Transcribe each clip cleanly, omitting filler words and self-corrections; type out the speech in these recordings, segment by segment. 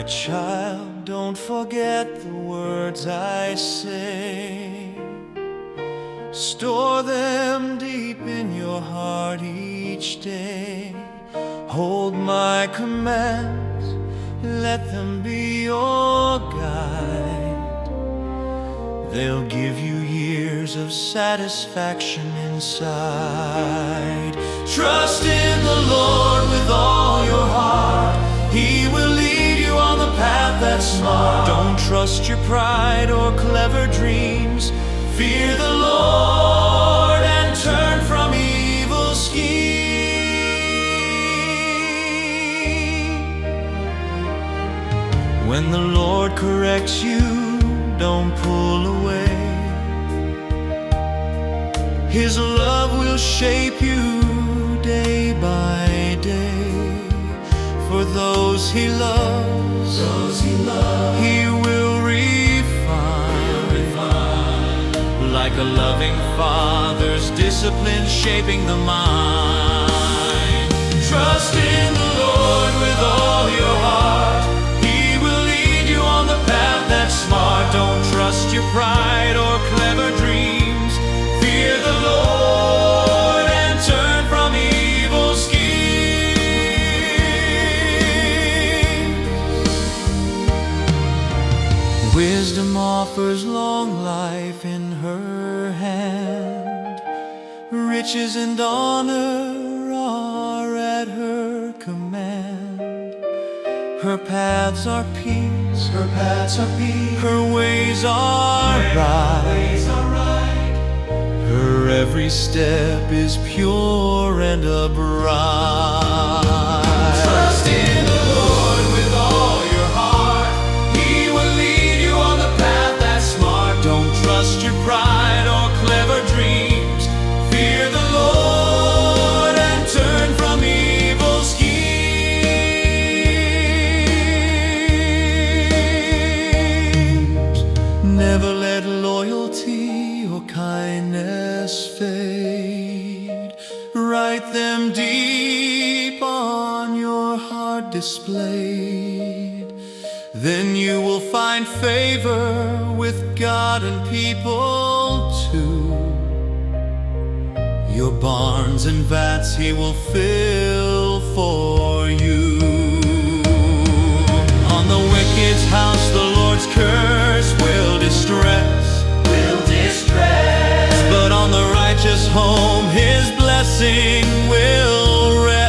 child, don't forget the words I say. Store them deep in your heart each day. Hold my commands, let them be your guide. They'll give you years of satisfaction inside. Trust in the Lord with all your heart. He will lead you on the path that's smart. Don't trust your pride or clever dreams. Fear the Lord and turn from evil schemes. When the Lord corrects you, don't pull away. His love will shape you day by day. For those he loves, he will refine. Like a loving father's discipline shaping the mind. Trust in the Lord with all your heart. He will lead you on the path that's smart. Don't trust your pride or clever dreams. Fear the Lord and turn from evil schemes. Wisdom offers long life in her hand. Riches and honor are at her command. Her paths are peace, her ways are right. Her every step is pure and upright. Trust in the Lord with all your heart. He will lead you on the path that's smart. Don't trust your pride or clever dreams. Fear the Lord and turn from evil schemes. Never let loyalty or kindness fade. Write them deep on your heart displayed. Then you will find favor with God and people too. Your barns and vats he will fill for you. On the wicked's house the Lord's curse will distress. But on the righteous home his blessing will rest.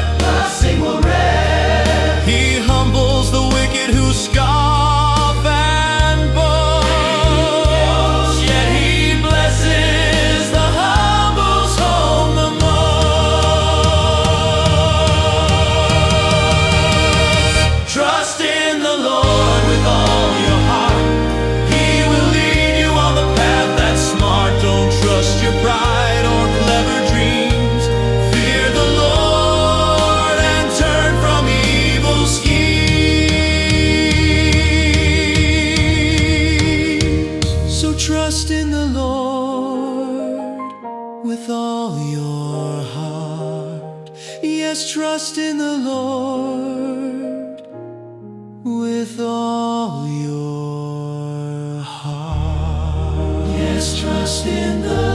He humbles the wicked who scoff and boast, yet he blesses the humble's home the most. Trust in the Lord with all your heart. He will lead you on the path that's smart. Don't trust your pride or clever dreams. Fear the Lord and turn from evil schemes. So trust in the Lord with all your heart. Yes, trust in the Lord with all your heart. Yes, trust in the